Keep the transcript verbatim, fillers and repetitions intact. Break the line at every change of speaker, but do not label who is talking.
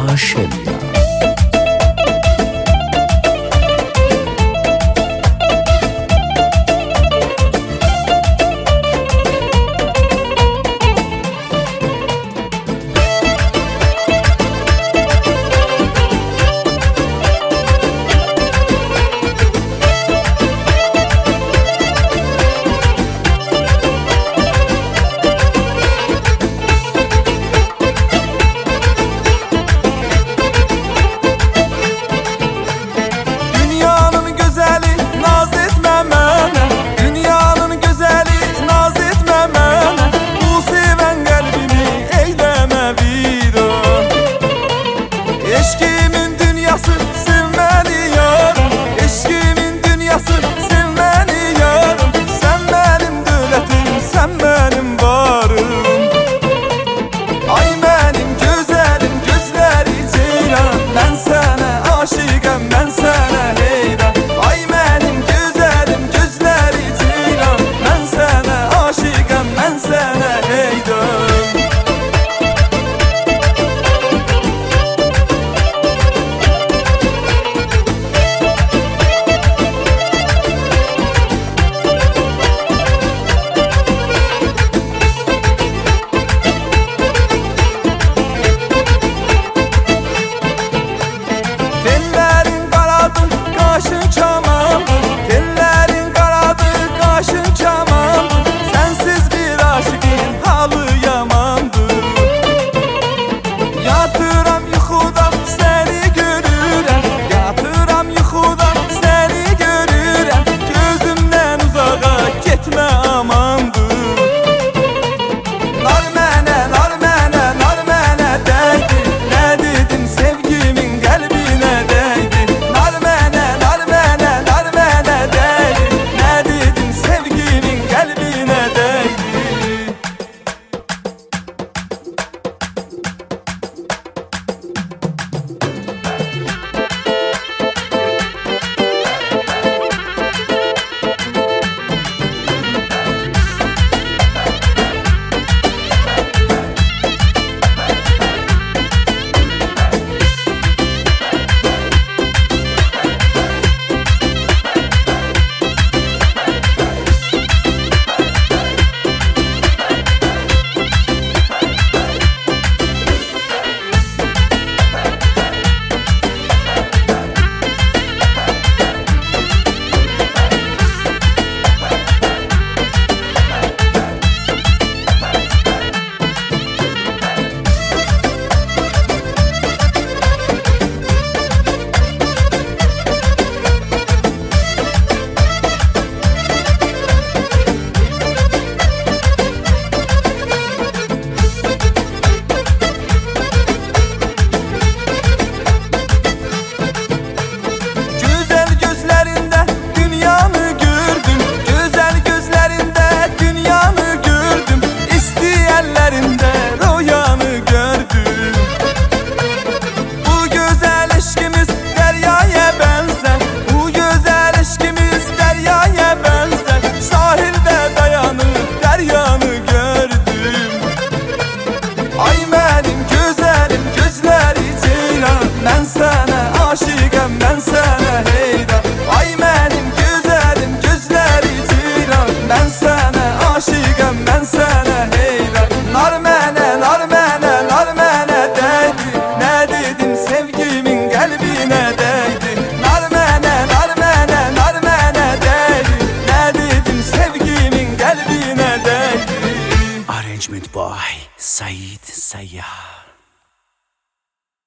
Haşemya.
Eşkimin dünyası sevmeli yarım, eşkimin dünyası sevmeli yarım. Sen benim dövlətim, sen benim varım. Ay benim güzelim, gözleri ceylan, ben sana aşıkım, ben sana heyran. Ay benim güzelim, gözleri ceylan, ben sana aşıkım, ben sana heyran. Kaşın çamandır, tellerin karadır, kaşın çamandır. Sensiz bir aşıkın halı yamandır. Yatıram yuxuda seni görürəm, yatıram yuxuda seni görürəm. Gözümden uzağa getmə amandır. Nar mənə, nar mənə, nar mənə dəydi, nə dedim sevgimin qəlbinə dəydi. Nar mənə, nar mənə, nar mənə dəydi, nə dedim sevgimin qəlbinə dəydi. Ben sana aşıkım, ben sana heyran. Ay benim güzelim, gözleri ceylan, ben sana aşıkım, ben sana heyran. Nar mənə, nar mənə, nar mənə dəydi, nə dedim sevgimin qəlbinə dəydi. Nar mənə, nar mənə, nar mənə dəydi, nə dedim sevgimin qəlbinə dəydi.
Arrangement by Said Sayyar.